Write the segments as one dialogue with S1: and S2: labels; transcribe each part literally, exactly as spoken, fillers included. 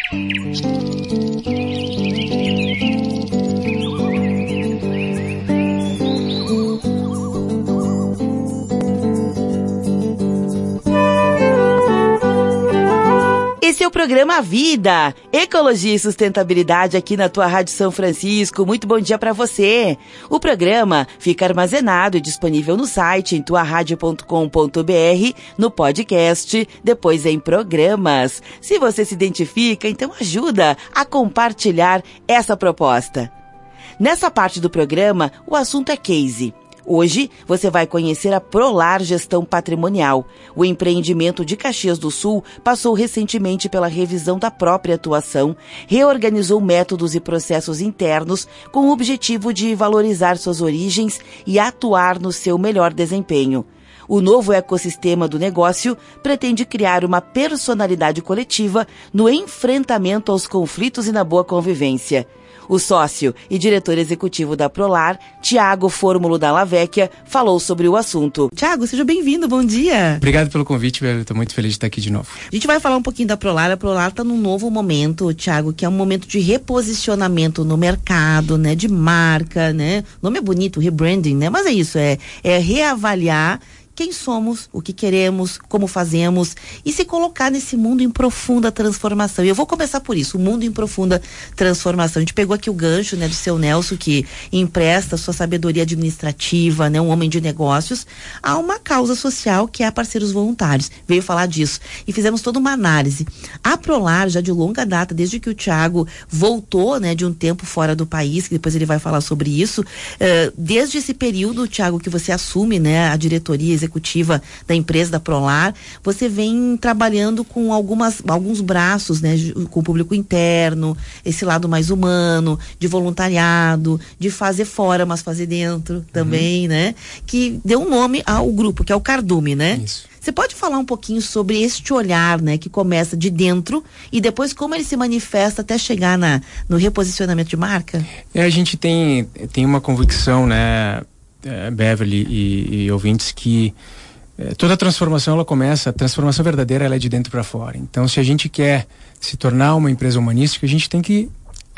S1: Esse é o programa Vida, Ecologia e Sustentabilidade aqui na tua Rádio São Francisco. Muito bom dia para você. O programa fica armazenado e disponível no site em tua rádio ponto com ponto b r, no podcast, depois em programas. Se você se identifica, então ajuda a compartilhar essa proposta. Nessa parte do programa, o assunto é case. Hoje, você vai conhecer a Prolar Gestão Patrimonial. O empreendimento de Caxias do Sul passou recentemente pela revisão da própria atuação, reorganizou métodos e processos internos com o objetivo de valorizar suas origens e atuar no seu melhor desempenho. O novo ecossistema do negócio pretende criar uma personalidade coletiva no enfrentamento aos conflitos e na boa convivência. O sócio e diretor executivo da Prolar, Tiago Fórmulo Dalla Vecchia, falou sobre o assunto. Tiago, seja bem-vindo, bom dia.
S2: Obrigado pelo convite, velho. Estou muito feliz de estar aqui de novo.
S1: A gente vai falar um pouquinho da Prolar. A Prolar está num novo momento, Tiago, que é um momento de reposicionamento no mercado, né, de marca, né? O nome é bonito, rebranding, né? Mas é isso, é, é reavaliar quem somos, o que queremos, como fazemos e se colocar nesse mundo em profunda transformação. E eu vou começar por isso, o mundo em profunda transformação. A gente pegou aqui o gancho, né, do seu Nelson, que empresta sua sabedoria administrativa, né, um homem de negócios, a uma causa social que é a Parceiros Voluntários. Veio falar disso. E fizemos toda uma análise. A Prolar, já de longa data, desde que o Tiago voltou, né, de um tempo fora do país, que depois ele vai falar sobre isso, uh, desde esse período, Tiago, que você assume, né, a diretoria executiva executiva da empresa, da Prolar, você vem trabalhando com algumas, alguns braços, né, com o público interno, esse lado mais humano, de voluntariado, de fazer fora, mas fazer dentro também, uhum, né, que deu um nome ao grupo, que é o Cardume, né? Isso. Você pode falar um pouquinho sobre este olhar, né, que começa de dentro e depois como ele se manifesta até chegar na, no reposicionamento de marca?
S2: É, a gente tem, tem uma convicção, né, Beverly e, e ouvintes, que eh, toda transformação ela começa, a transformação verdadeira ela é de dentro para fora. Então, se a gente quer se tornar uma empresa humanística, a gente tem que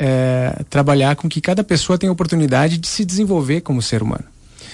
S2: eh, trabalhar com que cada pessoa tenha a oportunidade de se desenvolver como ser humano.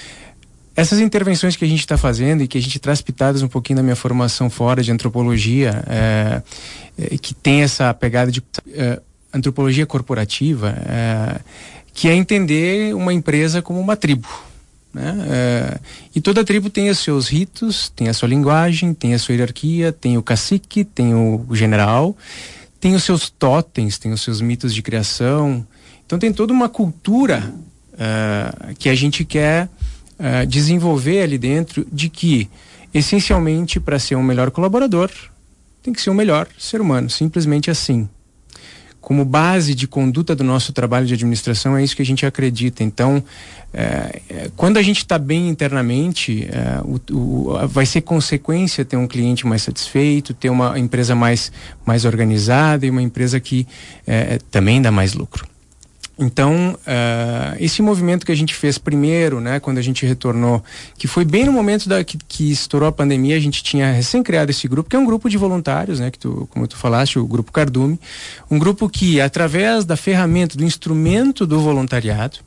S2: Essas intervenções que a gente está fazendo e que a gente traz pitadas um pouquinho da minha formação fora de antropologia, eh, eh, que tem essa pegada de eh, antropologia corporativa, eh, que é entender uma empresa como uma tribo. Né? É, e toda tribo tem os seus ritos, tem a sua linguagem, tem a sua hierarquia, tem o cacique, tem o, o general, tem os seus totens, tem os seus mitos de criação. Então tem toda uma cultura uh, que a gente quer uh, desenvolver ali dentro, de que essencialmente para ser um melhor colaborador tem que ser um melhor ser humano, simplesmente assim. Como base de conduta do nosso trabalho de administração, é isso que a gente acredita. Então, é, é, quando a gente está bem internamente, é, o, o, vai ser consequência ter um cliente mais satisfeito, ter uma empresa mais, mais organizada e uma empresa que é, também dá mais lucro. Então, uh, esse movimento que a gente fez primeiro, né, quando a gente retornou, que foi bem no momento da, que, que estourou a pandemia, a gente tinha recém-criado esse grupo, que é um grupo de voluntários, né, que tu, como tu falaste, o Grupo Cardume, um grupo que, através da ferramenta, do instrumento do voluntariado,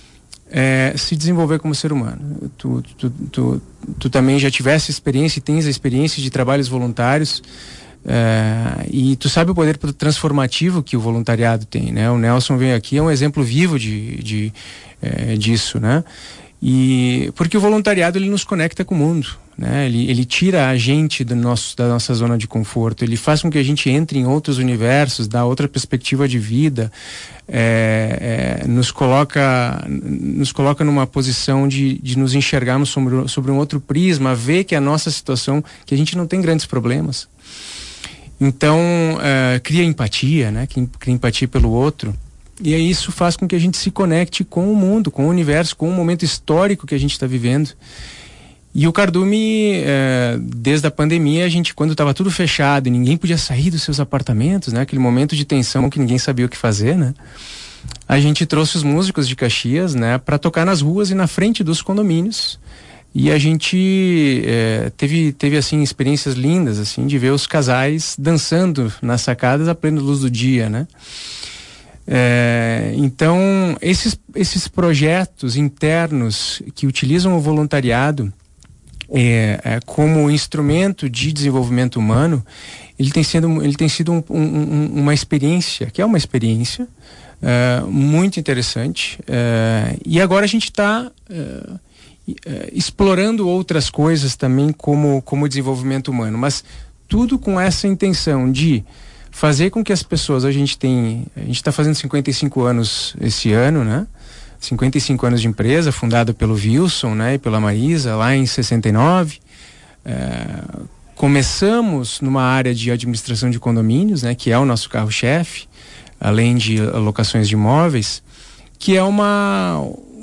S2: é, se desenvolver como ser humano. Tu, tu, tu, tu também já tivesse experiência e tens a experiência de trabalhos voluntários. Uh, e tu sabe o poder transformativo que o voluntariado tem, né? O Nelson veio aqui, é um exemplo vivo de, de, eh, disso, né? E porque o voluntariado ele nos conecta com o mundo, né? Ele, ele tira a gente do nosso, da nossa zona de conforto, ele faz com que a gente entre em outros universos, dá outra perspectiva de vida, é, é, nos coloca nos coloca numa posição de, de nos enxergarmos sobre, sobre um outro prisma, ver que a nossa situação, que a gente não tem grandes problemas. Então, uh, cria empatia, né? Cria empatia pelo outro. E aí isso faz com que a gente se conecte com o mundo, com o universo, com o momento histórico que a gente está vivendo. E o Cardume, uh, desde a pandemia, a gente, quando estava tudo fechado e ninguém podia sair dos seus apartamentos, né? Aquele momento de tensão que ninguém sabia o que fazer, né? A gente trouxe os músicos de Caxias, né? Para tocar nas ruas e na frente dos condomínios. E a gente é, teve, teve assim, experiências lindas, assim, de ver os casais dançando nas sacadas à plena luz do dia, né? É, então, esses, esses projetos internos que utilizam o voluntariado é, é, como instrumento de desenvolvimento humano, ele tem sido, ele tem sido um, um, uma experiência, que é uma experiência é, muito interessante. É, e agora a gente está é, explorando outras coisas também como, como desenvolvimento humano, mas tudo com essa intenção de fazer com que as pessoas, a gente tem, a gente está fazendo cinquenta e cinco anos esse ano, né? cinquenta e cinco anos de empresa, fundada pelo Wilson, né? E pela Marisa, lá em sessenta e nove. É, começamos numa área de administração de condomínios, né? Que é o nosso carro-chefe, além de alocações de imóveis, que é uma...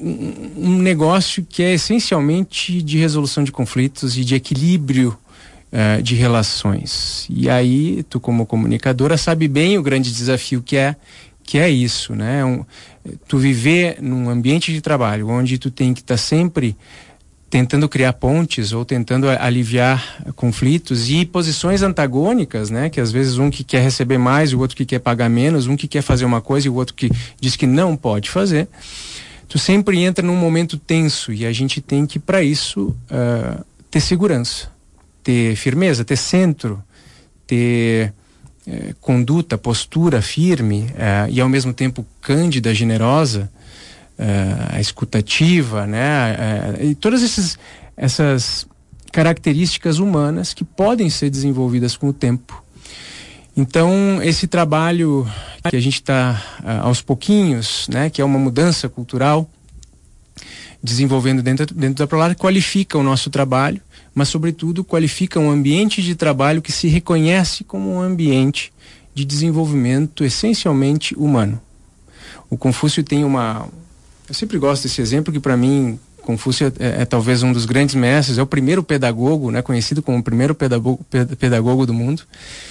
S2: um negócio que é essencialmente de resolução de conflitos e de equilíbrio uh, de relações. E aí, tu como comunicadora sabe bem o grande desafio que é, que é isso, né? Um, tu viver num ambiente de trabalho onde tu tem que estar tá sempre tentando criar pontes ou tentando aliviar conflitos e posições antagônicas, né? Que às vezes um que quer receber mais e o outro que quer pagar menos, um que quer fazer uma coisa e o outro que diz que não pode fazer. Tu sempre entra num momento tenso e a gente tem que, para isso, uh, ter segurança, ter firmeza, ter centro, ter uh, conduta, postura firme uh, e, ao mesmo tempo, cândida, generosa, uh, escutativa, né? Uh, e todas esses, essas características humanas que podem ser desenvolvidas com o tempo. Então, esse trabalho que a gente está uh, aos pouquinhos, né, que é uma mudança cultural, desenvolvendo dentro, dentro da Prolar, qualifica o nosso trabalho, mas, sobretudo, qualifica um ambiente de trabalho que se reconhece como um ambiente de desenvolvimento essencialmente humano. O Confúcio tem uma... Eu sempre gosto desse exemplo, que, para mim, Confúcio é, é talvez um dos grandes mestres, é o primeiro pedagogo, né, conhecido como o primeiro pedagogo, pedagogo do mundo.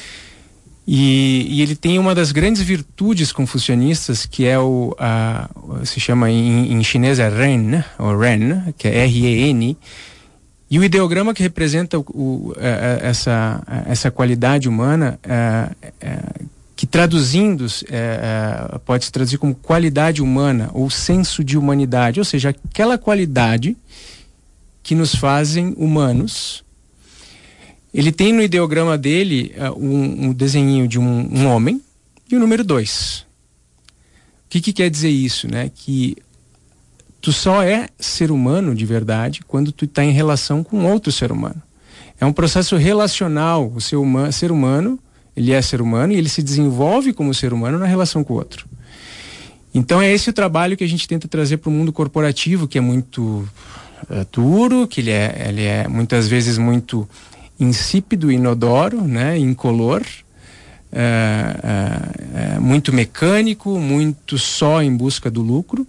S2: E, e ele tem uma das grandes virtudes confucionistas, que é o, a, se chama em, em chinês é Ren, né? Ou Ren, que é R E N, e o ideograma que representa o, o, a, essa, a, essa qualidade humana, a, a, que traduzindo a, a, pode se traduzir como qualidade humana ou senso de humanidade, ou seja, aquela qualidade que nos fazem humanos. Ele tem no ideograma dele uh, um, um desenhinho de um, um homem e o número dois. O que, que quer dizer isso, né? Que tu só é ser humano de verdade quando tu está em relação com outro ser humano. É um processo relacional. O ser, huma, ser humano, ele é ser humano e ele se desenvolve como ser humano na relação com o outro. Então é esse o trabalho que a gente tenta trazer para o mundo corporativo, que é muito uh, duro, que ele é, ele é muitas vezes muito... insípido, inodoro, né, incolor, é, é, é, muito mecânico, muito só em busca do lucro.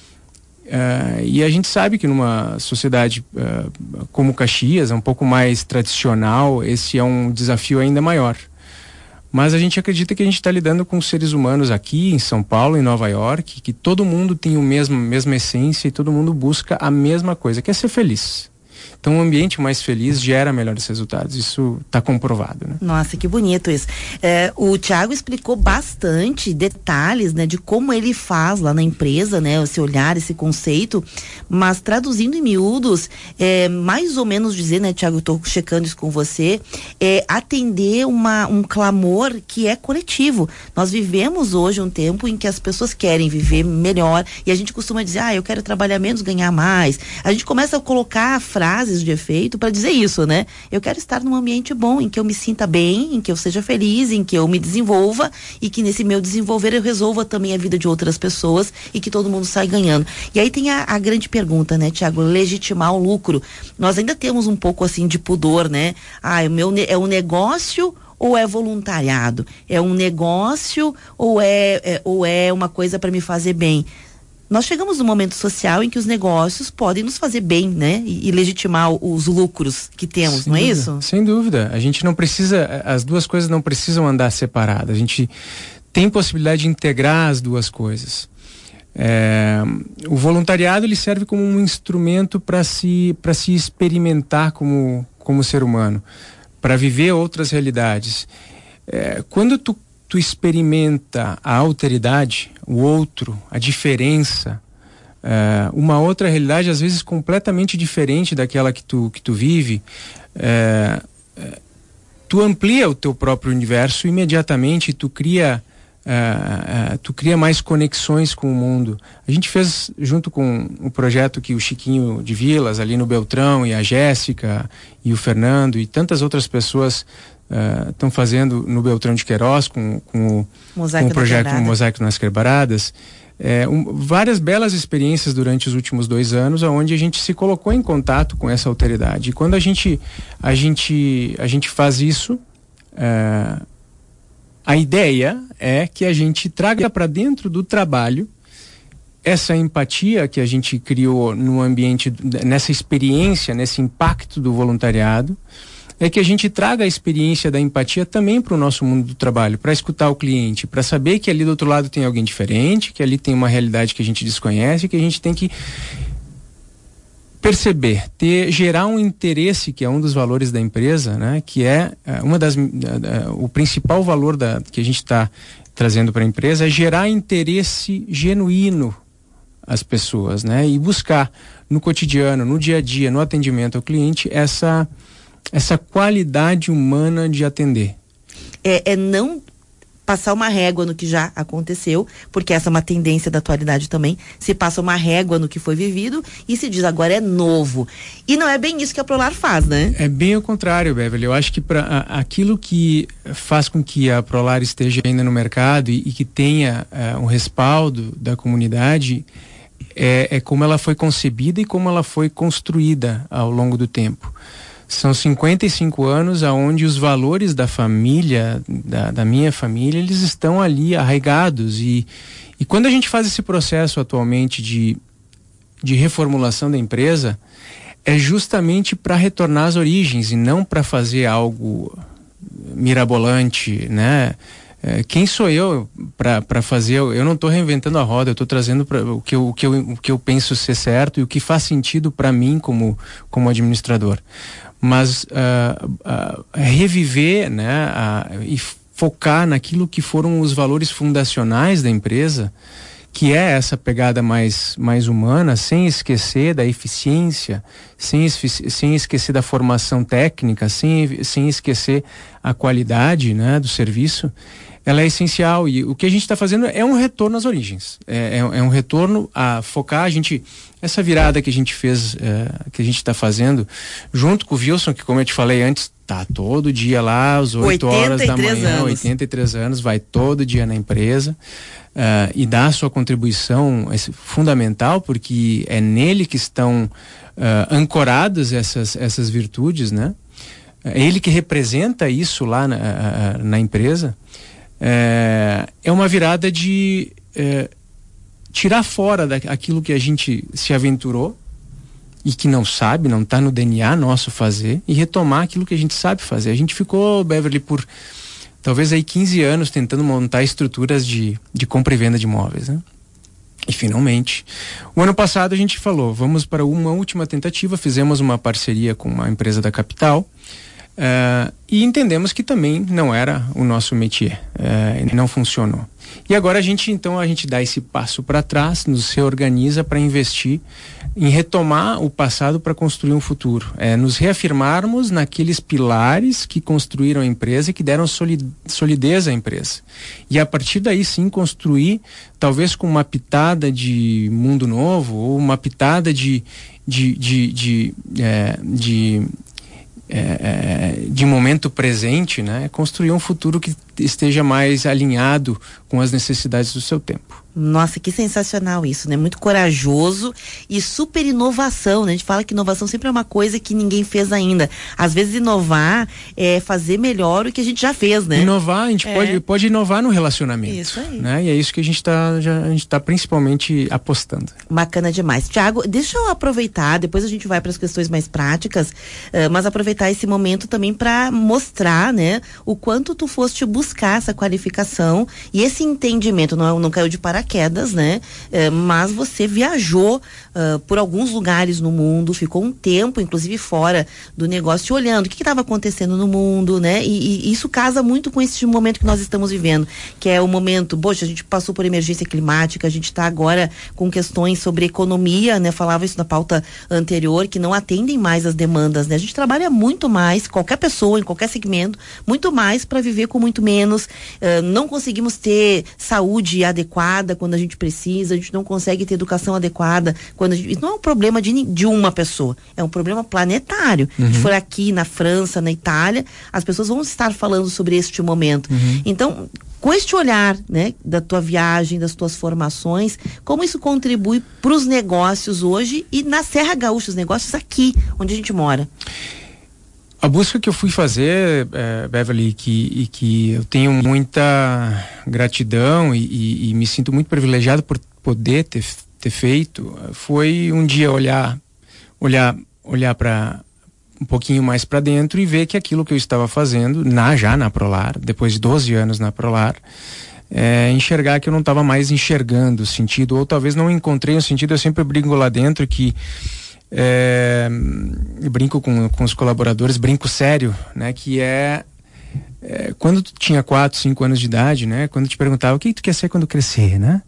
S2: É, e a gente sabe que numa sociedade é, como Caxias, um pouco mais tradicional, esse é um desafio ainda maior. Mas a gente acredita que a gente está lidando com seres humanos aqui em São Paulo, em Nova York, que todo mundo tem a mesma, mesma essência e todo mundo busca a mesma coisa, que é ser feliz. Então, um ambiente mais feliz gera melhores resultados. Isso está comprovado, né?
S1: Nossa, que bonito isso. É, o Thiago explicou bastante detalhes, né, de como ele faz lá na empresa, né, esse olhar, esse conceito, mas traduzindo em miúdos, é, mais ou menos dizer, né, Thiago, eu estou checando isso com você, é atender uma, um clamor que é coletivo. Nós vivemos hoje um tempo em que as pessoas querem viver melhor e a gente costuma dizer, ah, eu quero trabalhar menos, ganhar mais. A gente começa a colocar frases de efeito para dizer isso, né? Eu quero estar num ambiente bom, em que eu me sinta bem, em que eu seja feliz, em que eu me desenvolva e que nesse meu desenvolver eu resolva também a vida de outras pessoas e que todo mundo sai ganhando. E aí tem a, a grande pergunta, né, Thiago? Legitimar o lucro. Nós ainda temos um pouco assim de pudor, né? Ah, o meu é um negócio ou é voluntariado? É um negócio ou é, é ou é uma coisa para me fazer bem? Nós chegamos num momento social em que os negócios podem nos fazer bem, né? E, e legitimar os lucros que temos,
S2: sem
S1: não
S2: dúvida,
S1: é isso?
S2: Sem dúvida. A gente não precisa, as duas coisas não precisam andar separadas. A gente tem possibilidade de integrar as duas coisas. É, o voluntariado ele serve como um instrumento para se, para se experimentar como, como ser humano, para viver outras realidades. É, quando tu, tu experimenta a alteridade, o outro, a diferença, é, uma outra realidade às vezes completamente diferente daquela que tu, que tu vive, é, é, tu amplia o teu próprio universo imediatamente, tu cria Uh, uh, tu cria mais conexões com o mundo. A gente fez junto com o projeto que o Chiquinho de Vilas ali no Beltrão, e a Jéssica e o Fernando e tantas outras pessoas estão uh, fazendo no Beltrão de Queiroz com, com, o, com o projeto Mosaico nas Quebradas. É, um, várias belas experiências durante os últimos dois anos, onde a gente se colocou em contato com essa alteridade. E quando a gente a gente a gente faz isso, uh, a ideia é que a gente traga para dentro do trabalho essa empatia que a gente criou no ambiente, nessa experiência, nesse impacto do voluntariado, é que a gente traga a experiência da empatia também para o nosso mundo do trabalho, para escutar o cliente, para saber que ali do outro lado tem alguém diferente, que ali tem uma realidade que a gente desconhece, que a gente tem que perceber, ter, gerar um interesse, que é um dos valores da empresa, né? Que é uh, uma das uh, uh, o principal valor da, que a gente está trazendo para a empresa é gerar interesse genuíno às pessoas, né? E buscar no cotidiano, no dia a dia, no atendimento ao cliente, essa essa qualidade humana de atender.
S1: É, é não passar uma régua no que já aconteceu, porque essa é uma tendência da atualidade também, se passa uma régua no que foi vivido e se diz agora é novo. E não é bem isso que a Prolar faz, né?
S2: É bem o contrário, Beverly. Eu acho que pra, a, aquilo que faz com que a Prolar esteja ainda no mercado e, e que tenha uh, um respaldo da comunidade é, é como ela foi concebida e como ela foi construída ao longo do tempo. São cinquenta e cinco anos aonde os valores da família, da, da minha família, eles estão ali arraigados. E, e quando a gente faz esse processo atualmente de, de reformulação da empresa, é justamente para retornar às origens e não para fazer algo mirabolante, né? É, quem sou eu para fazer? Eu não estou reinventando a roda, eu estou trazendo pra, o, que eu, o, que eu, o que eu penso ser certo e o que faz sentido para mim como, como administrador. Mas uh, uh, reviver, né, uh, e focar naquilo que foram os valores fundacionais da empresa, que é essa pegada mais, mais humana, sem esquecer da eficiência, sem, sem esquecer da formação técnica, sem, sem esquecer a qualidade, né, do serviço. Ela é essencial e o que a gente está fazendo é um retorno às origens, é, é, é um retorno a focar. A gente, essa virada que a gente fez, é, que a gente está fazendo junto com o Wilson, que como eu te falei antes, tá todo dia lá às oito horas da manhã, anos. oitenta e três anos, vai todo dia na empresa uh, e dá a sua contribuição fundamental, porque é nele que estão uh, ancoradas essas, essas virtudes, né? É ele que representa isso lá na, uh, na empresa. É, é uma virada de é, tirar fora daquilo que a gente se aventurou e que não sabe, não está no D N A nosso fazer, e retomar aquilo que a gente sabe fazer. A gente ficou, Beverly, por talvez aí quinze anos tentando montar estruturas de, de compra e venda de imóveis, né? E finalmente, o ano passado a gente falou, vamos para uma última tentativa, fizemos uma parceria com uma empresa da capital. Uh, e entendemos que também não era o nosso métier, uh, não funcionou. E agora a gente, então, a gente dá esse passo para trás, nos reorganiza para investir em retomar o passado para construir um futuro. É, nos reafirmarmos naqueles pilares que construíram a empresa e que deram solidez à empresa. E a partir daí sim construir, talvez com uma pitada de mundo novo, ou uma pitada de, de, de, de, de, é, de É, de momento presente, né? Construir um futuro que esteja mais alinhado com as necessidades do seu tempo.
S1: Nossa, que sensacional isso, né? Muito corajoso e super inovação, né? A gente fala que inovação sempre é uma coisa que ninguém fez ainda. Às vezes inovar é fazer melhor o que a gente já fez, né?
S2: Inovar, a gente é. pode, pode inovar no relacionamento. Isso aí. Né? E é isso que a gente está a gente tá principalmente apostando.
S1: Bacana demais. Tiago, deixa eu aproveitar, depois a gente vai para as questões mais práticas, uh, mas aproveitar esse momento também para mostrar, né? O quanto tu foste buscar buscar essa qualificação e esse entendimento. Não, não caiu de paraquedas, né? É, mas você viajou uh, por alguns lugares no mundo, ficou um tempo, inclusive fora do negócio, olhando o que estava acontecendo no mundo, né? E, e isso casa muito com esse momento que nós estamos vivendo, que é o momento, poxa, a gente passou por emergência climática, a gente está agora com questões sobre economia, né? Falava isso na pauta anterior, que não atendem mais as demandas, né? A gente trabalha muito mais, qualquer pessoa, em qualquer segmento, muito mais para viver com muito menos, uh, não conseguimos ter saúde adequada quando a gente precisa, a gente não consegue ter educação adequada quando a gente, isso não é um problema de, de uma pessoa, é um problema planetário.
S2: Uhum.
S1: Se for aqui na França, na Itália, as pessoas vão estar falando sobre este momento. Uhum. Então, com este olhar, né, da tua viagem, das tuas formações, como isso contribui para os negócios hoje e na Serra Gaúcha, os negócios aqui, onde a gente mora?
S2: A busca que eu fui fazer, é, Beverly, que, e que eu tenho muita gratidão e, e, e me sinto muito privilegiado por poder ter, ter feito, foi um dia olhar, olhar, olhar para um pouquinho mais para dentro e ver que aquilo que eu estava fazendo, na, já na Prolar, depois de doze anos na Prolar, é, enxergar que eu não estava mais enxergando o sentido, ou talvez não encontrei o sentido. Eu sempre brinco lá dentro que É, brinco com, com os colaboradores, brinco sério, né? Que é, é quando tu tinha quatro, cinco anos de idade, né? Quando te perguntava o que tu quer ser quando crescer, né?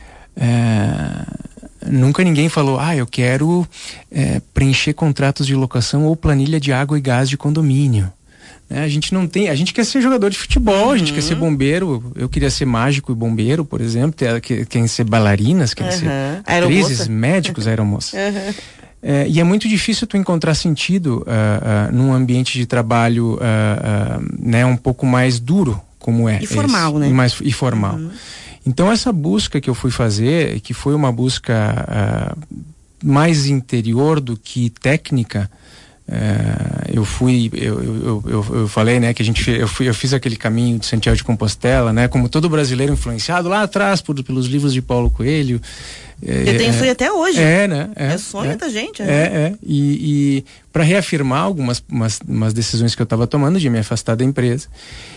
S2: É, nunca ninguém falou, ah, eu quero é, preencher contratos de locação ou planilha de água e gás de condomínio. Né? A gente não tem, a gente quer ser jogador de futebol, uhum. A gente quer ser bombeiro. Eu queria ser mágico e bombeiro, por exemplo. Querem ser bailarinas, querem
S1: uhum.
S2: ser atrizes, médicos, aeromoças. Uhum. É, e é muito difícil tu encontrar sentido uh, uh, num ambiente de trabalho uh, uh, né, um pouco mais duro, como é.
S1: E formal, esse, né?
S2: E, mais, e formal. Uhum. Então essa busca que eu fui fazer, que foi uma busca uh, mais interior do que técnica, uh, eu fui, eu, eu, eu, eu falei, né, que a gente, eu, fui, eu fiz aquele caminho de Santiago de Compostela, né, como todo brasileiro influenciado lá atrás por, pelos livros de Paulo Coelho.
S1: Eu tenho sonho até hoje.
S2: É, né? É,
S1: é sonho é, da gente.
S2: É, é. é. E, e para reafirmar algumas umas, umas decisões que eu estava tomando de me afastar da empresa.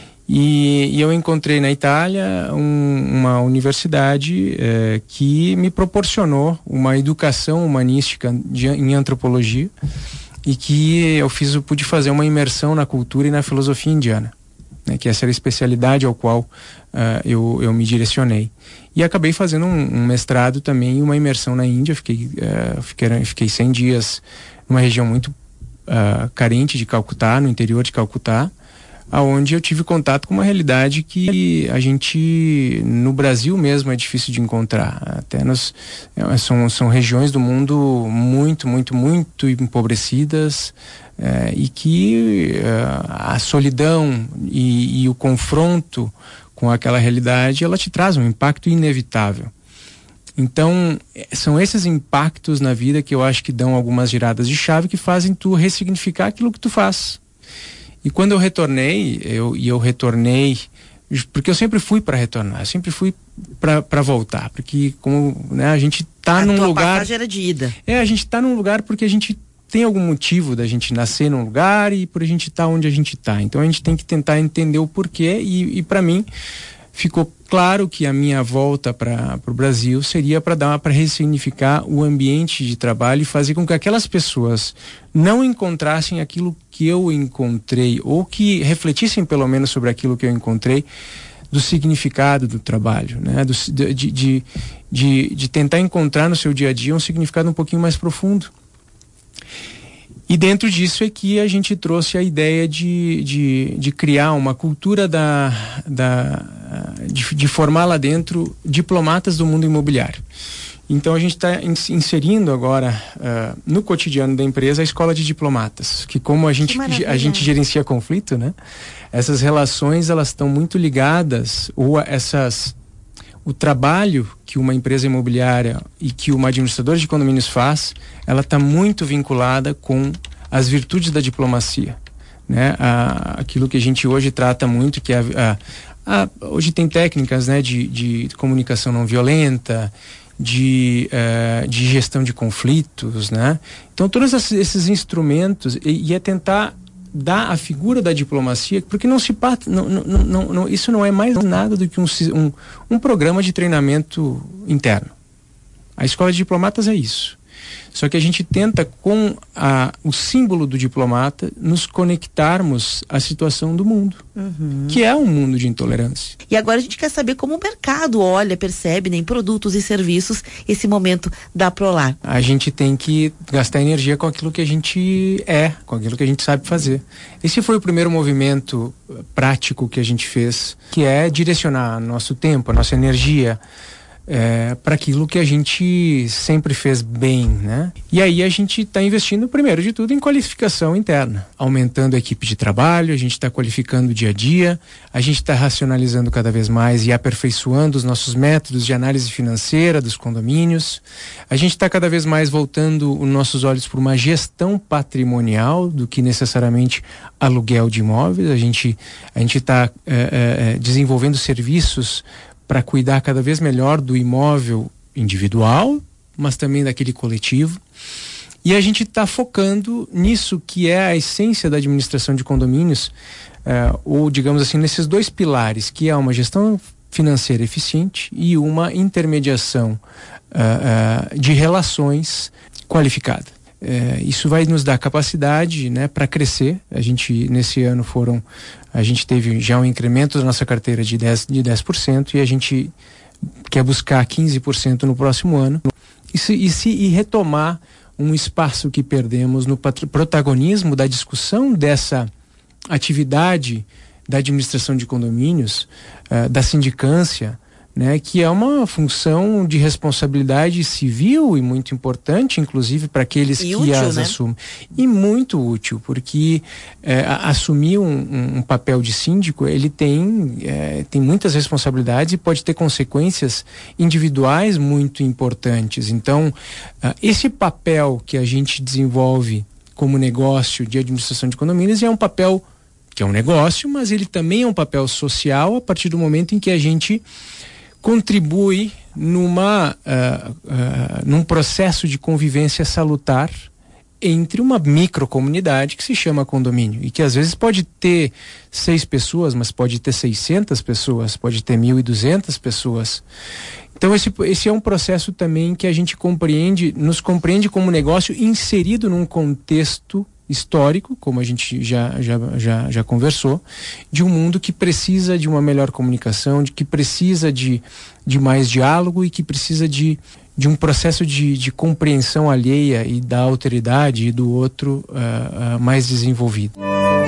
S2: E, e eu encontrei na Itália um, uma universidade é, que me proporcionou uma educação humanística de, em antropologia, e que eu fiz, eu pude fazer uma imersão na cultura e na filosofia indiana, né, que essa era a especialidade ao qual uh, eu, eu me direcionei. E acabei fazendo um, um mestrado também, uma imersão na Índia. Fiquei, uh, fiquei, fiquei cem dias numa região muito uh, carente de Calcutá, no interior de Calcutá, aonde eu tive contato com uma realidade que a gente, no Brasil mesmo, é difícil de encontrar. Até nos, são, são regiões do mundo muito, muito, muito empobrecidas, uh, e que uh, a solidão e, e o confronto com aquela realidade, ela te traz um impacto inevitável. Então, são esses impactos na vida que eu acho que dão algumas giradas de chave que fazem tu ressignificar aquilo que tu faz. E quando eu retornei, eu, e eu retornei, porque eu sempre fui para retornar, eu sempre fui para voltar, porque como, né, a gente tá a num
S1: tua
S2: lugar...
S1: passagem era de ida.
S2: É, a gente tá num lugar porque a gente tem algum motivo da gente nascer num lugar e por a gente estar tá onde a gente está. Então a gente tem que tentar entender o porquê, e, e para mim ficou claro que a minha volta para o Brasil seria para dar para ressignificar o ambiente de trabalho e fazer com que aquelas pessoas não encontrassem aquilo que eu encontrei, ou que refletissem pelo menos sobre aquilo que eu encontrei do significado do trabalho, né? Do, de, de, de, de tentar encontrar no seu dia a dia um significado um pouquinho mais profundo. E dentro disso é que a gente trouxe a ideia de, de, de criar uma cultura da, da, de, de formar lá dentro diplomatas do mundo imobiliário. Então a gente está inserindo agora uh, no cotidiano da empresa a escola de diplomatas, que como a gente, a gente gerencia conflito, né? Essas relações, elas estão muito ligadas, ou essas... o trabalho que uma empresa imobiliária e que uma administradora de condomínios faz, ela está muito vinculada com as virtudes da diplomacia, né? A, aquilo que a gente hoje trata muito, que é a, a, a, hoje tem técnicas, né, de, de comunicação não violenta, de, uh, de gestão de conflitos, né? Então todos esses instrumentos, e, e é tentar dar a figura da diplomacia, porque não se não, não, não, não, isso não é mais nada do que um, um, um programa de treinamento interno. A escola de diplomatas é isso. Só que a gente tenta, com a, o símbolo do diplomata, nos conectarmos à situação do mundo, uhum. que é um mundo de intolerância.
S1: E agora a gente quer saber como o mercado olha, percebe, né, em produtos e serviços, esse momento da Prolar.
S2: A gente tem que gastar energia com aquilo que a gente é, com aquilo que a gente sabe fazer. Esse foi o primeiro movimento prático que a gente fez, que é direcionar nosso tempo, a nossa energia, É, para aquilo que a gente sempre fez bem, né? E aí a gente está investindo, primeiro de tudo, em qualificação interna, aumentando a equipe de trabalho, a gente está qualificando o dia a dia, a gente está racionalizando cada vez mais e aperfeiçoando os nossos métodos de análise financeira dos condomínios, a gente está cada vez mais voltando os nossos olhos para uma gestão patrimonial do que necessariamente aluguel de imóveis, a gente a gente está é, é, desenvolvendo serviços para cuidar cada vez melhor do imóvel individual, mas também daquele coletivo. E a gente está focando nisso que é a essência da administração de condomínios, eh, ou digamos assim, nesses dois pilares, que é uma gestão financeira eficiente e uma intermediação uh, uh, de relações qualificada. É, isso vai nos dar capacidade, né, para crescer. A gente, nesse ano, foram, a gente teve já um incremento da nossa carteira de dez por cento e a gente quer buscar quinze por cento no próximo ano. E, se, e, se, e retomar um espaço que perdemos no protagonismo da discussão dessa atividade da administração de condomínios, uh, da sindicância, né, que é uma função de responsabilidade civil e muito importante, inclusive para aqueles e que útil, as né? assumem. E muito útil, porque é, assumir um, um papel de síndico, ele tem, é, tem muitas responsabilidades e pode ter consequências individuais muito importantes. Então, uh, esse papel que a gente desenvolve como negócio de administração de condomínios é um papel que é um negócio, mas ele também é um papel social a partir do momento em que a gente contribui numa, uh, uh, num processo de convivência salutar entre uma microcomunidade que se chama condomínio e que às vezes pode ter seis pessoas, mas pode ter seiscentas pessoas, pode ter mil e duzentas pessoas. Então esse, esse é um processo também que a gente compreende, nos compreende como negócio inserido num contexto histórico, como a gente já, já, já, já conversou, de um mundo que precisa de uma melhor comunicação, de que precisa de, de mais diálogo e que precisa de, de um processo de, de compreensão alheia e da alteridade e do outro uh, uh, mais desenvolvido.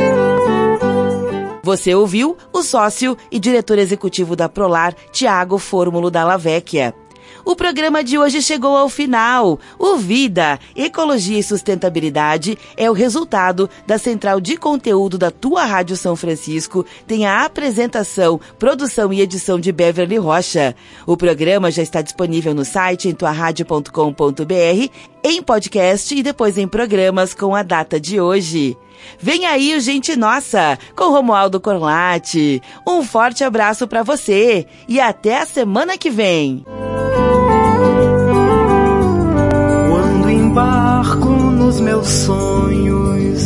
S1: Você ouviu o sócio e diretor executivo da Prolar, Tiago Fórmulo Dalla Vecchia. O programa de hoje chegou ao final. O Vida, Ecologia e Sustentabilidade é o resultado da central de conteúdo da tua Rádio São Francisco. Tem a apresentação, produção e edição de Beverly Rocha. O programa já está disponível no site em tua rádio ponto com ponto b r, em podcast e depois em programas com a data de hoje. Vem aí o Gente Nossa, com Romualdo Corlatti. Um forte abraço para você e até a semana que vem.
S3: Quando embarco nos meus sonhos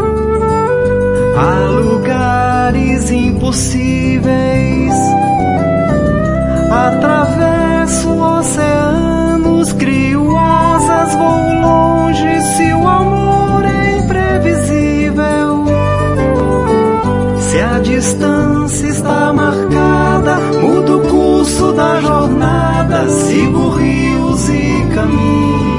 S3: a lugares impossíveis, atravesso oceanos, crio asas, vou longe. Se o amor é imprevisível, se a distância está marcada, mudo o curso da jornada, sigo rios e caminhos.